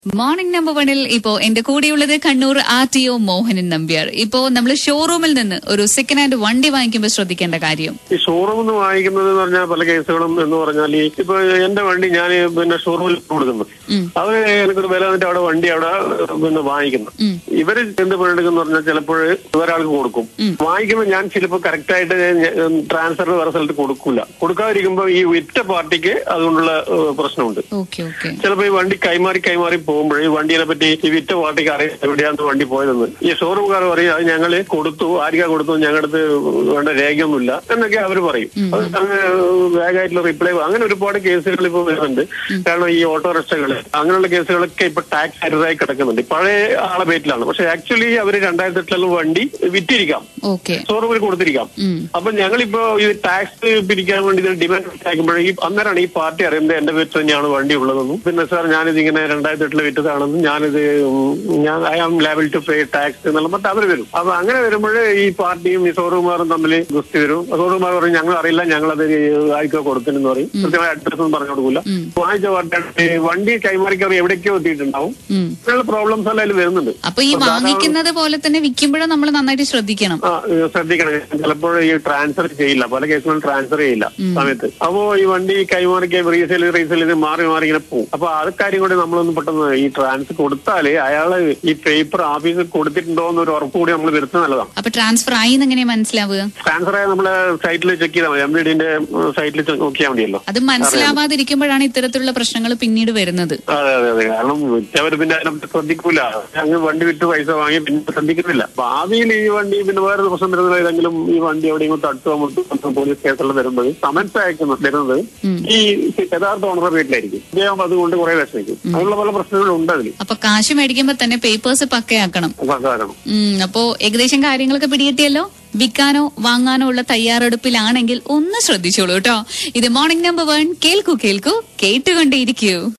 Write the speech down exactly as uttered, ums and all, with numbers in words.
Morning number വണ്ണിൽ ഇപ്പോ എന്റെ കൂടെയുള്ളത് Kannur R T O Mohanan Nambiar. ഇപ്പോ നമ്മൾ ഷോറൂമിൽ നിന്ന് ഒരു സെക്കൻഡ് ഹാൻഡ് വണ്ടി വാങ്ങിക്കുമ്പോൾ ശ്രദ്ധിക്കേണ്ട കാര്യം, ഈ ഷോറൂമിൽ നിന്ന് വാങ്ങിക്കുന്നത് എന്ന് പറഞ്ഞാൽ പല കേസുകളും എന്ന് പറഞ്ഞാൽ ഇപ്പൊ എന്റെ വണ്ടി ഞാൻ പിന്നെ ഷോറൂമിൽ കൊടുക്കുന്നു, അവര് എനിക്കൊരു വില എന്നിട്ട് അവിടെ വണ്ടി അവിടെ പിന്നെ വാങ്ങിക്കുന്നു. ഇവര് എന്ത് പണിയെടുക്കുന്ന പറഞ്ഞാൽ ചിലപ്പോൾ ഒരാൾക്ക് കൊടുക്കും, വാങ്ങിക്കുമ്പോൾ ഞാൻ ചിലപ്പോൾ കറക്റ്റ് ആയിട്ട് ട്രാൻസ്ഫർ വേറെ സ്ഥലത്ത് കൊടുക്കൂല. കൊടുക്കാതിരിക്കുമ്പോൾ ഈ വിറ്റ പാർട്ടിക്ക് അതുകൊണ്ടുള്ള പ്രശ്നമുണ്ട്. ചിലപ്പോൾ ഈ വണ്ടി കൈമാറി കൈമാറി പോകുമ്പോൾ ഈ വണ്ടിയെ പറ്റി ഈ വിറ്റ പാർട്ടിക്ക് അറിയാം എവിടെയാണ് വണ്ടി പോയതെന്ന്. ഈ ഷോറൂംകാർ പറയും അത് ഞങ്ങള് കൊടുത്തു, ആരിക്കാ കൊടുത്തു, ഞങ്ങളുടെ അടുത്ത് വേണ്ട രേഖയൊന്നുമില്ല എന്നൊക്കെ അവർ പറയും. അത് അങ്ങനെ വേഗമായിട്ടുള്ള റിപ്ലൈ, അങ്ങനെ ഒരുപാട് കേസുകൾ ഇപ്പോൾ വരുന്നുണ്ട്. കാരണം ഈ ഓട്ടോറിക്ഷകള് അങ്ങനെയുള്ള കേസുകളൊക്കെ ഇപ്പൊ ടാക്സ് അരുതായി കിടക്കുന്നുണ്ട്. പഴയ ആളെ പേറ്റിലാണ്, പക്ഷെ ആക്ച്വലി അവര് രണ്ടായിരത്തി എട്ടിലുള്ള വണ്ടി വിറ്റിരിക്കാം, ഷോറൂമിൽ കൊടുത്തിരിക്കാം. അപ്പൊ ഞങ്ങളിപ്പോ ഈ ടാക്സ് പിരിക്കാൻ വേണ്ടി ഡിമാൻഡ് ആക്കുമ്പോഴേ ഈ അന്നേരമാണ് ഈ പാർട്ടി അറിയുന്നത് എന്റെ പേരിൽ തന്നെയാണ് വണ്ടി ഉള്ളതെന്നും പിന്നെ സാർ ഞാനിത് ഇങ്ങനെ രണ്ടായിരത്തി എട്ടില് വിറ്റതാണെന്നും ഞാനിത് ഞാൻ I am liable to pay tax എന്നുള്ള മറ്റേ അവർ വരും. അപ്പൊ അങ്ങനെ വരുമ്പോൾ ഈ പാർട്ടിയും ഈ ഷോറൂമാറും തമ്മിൽ ഗുസ്തി വരും. ഷോറൂമാർ പറയും ഞങ്ങൾ അറിയില്ല, ഞങ്ങളത് ആയിക്കോ കൊടുത്തിനെന്ന് പറയും. കൃത്യമായ അഡ്രസ് ഒന്നും പറഞ്ഞു കൊടുക്കില്ല. വാങ്ങിച്ച പാർട്ടി വണ്ടി കൈമാറിക്കറി എവിടേക്കോ എത്തിയിട്ടുണ്ടാവും. അങ്ങനെയുള്ള പ്രോബ്ലംസ് എല്ലാം അതിൽ വരുന്നുണ്ട്. അപ്പൊ ഈ വാങ്ങിക്കുന്നത് പോലെ തന്നെ വിൽക്കുമ്പോഴും നമ്മൾ നന്നായിട്ട് ശ്രദ്ധിക്കണം. ആ ശ്രദ്ധിക്കണം. ചിലപ്പോൾ ഈ ട്രാൻസ്ഫർ ചെയ്യില്ല, പല കേസുകളും ട്രാൻസ്ഫർ ചെയ്യില്ല സമയത്ത്. അപ്പോ ഈ വണ്ടി കൈമാറിക്ക റീസെയിൽ റീസെയിൽ ഇത് മാറി മാറി ഇങ്ങനെ പോകും. അപ്പൊ അത് കാര്യം കൂടി നമ്മളൊന്ന് പെട്ടെന്ന് ഈ ട്രാൻസ്ഫർ കൊടുത്താല് അയാള് ഈ പേപ്പർ ഓഫീസിൽ കൊടുത്തിട്ടുണ്ടോ എന്നൊരു ഉറപ്പ് കൂടി നമ്മൾ വരുത്തുന്നത് നല്ലതാണ്. അപ്പൊ ട്രാൻസ്ഫർ ആയി എങ്ങനെ മനസ്സിലാവുക? ട്രാൻസ്ഫർ ആയി നമ്മള് സൈറ്റിൽ ചെക്ക് ചെയ്താൽ മതി, എം വി ഡിന്റെ സൈറ്റിൽ നോക്കിയാൽ മതിയല്ലോ. അത് മനസ്സിലാവാതിരിക്കുമ്പോഴാണ് ഇത്തരത്തിലുള്ള പ്രശ്നങ്ങൾ പിന്നീട് വരുന്നത്. അതെ അതെ അതെ കാരണം വിറ്റവര് പിന്നെ അതിനെ ശ്രദ്ധിക്കൂല, അങ്ങ് വണ്ടി വിറ്റ് പൈസ വാങ്ങി പിന്നെ ശ്രദ്ധിക്കുന്നില്ല. ഭാവിയിൽ ഈ വണ്ടി പിന്നെ വേറെ പ്രശ്നം വരുന്നത് ഏതെങ്കിലും ഈ വണ്ടി എവിടെയെങ്കിലും തട്ടുക മുട്ടുക പോലീസ് കേസുകൾ വരുമ്പോൾ സമൻസ് അയക്കുന്നത് വരുന്നത് ഈ യഥാർത്ഥ ഓണറുടെ വീട്ടിലായിരിക്കും. അദ്ദേഹം അതുകൊണ്ട് കുറെ വിഷമിക്കും. അതിനുള്ള പല പ്രശ്നങ്ങളും ഉണ്ട് അതിൽ. അപ്പൊ കാശ് മേടിക്കുമ്പോ തന്നെ പേപ്പേഴ്സ് പക്കയാക്കണം. പക്കയാക്കണം. അപ്പോ ഏകദേശം കാര്യങ്ങളൊക്കെ പിടികിട്ടിയല്ലോ. വിൽക്കാനോ വാങ്ങാനോ ഉള്ള തയ്യാറെടുപ്പിലാണെങ്കിൽ ഒന്ന് ശ്രദ്ധിച്ചോളൂ കേട്ടോ. ഇത് മോർണിംഗ് നമ്പർ വൺ. കേൾക്കൂ കേൾക്കൂ കേട്ടുകൊണ്ടേയിരിക്കൂ.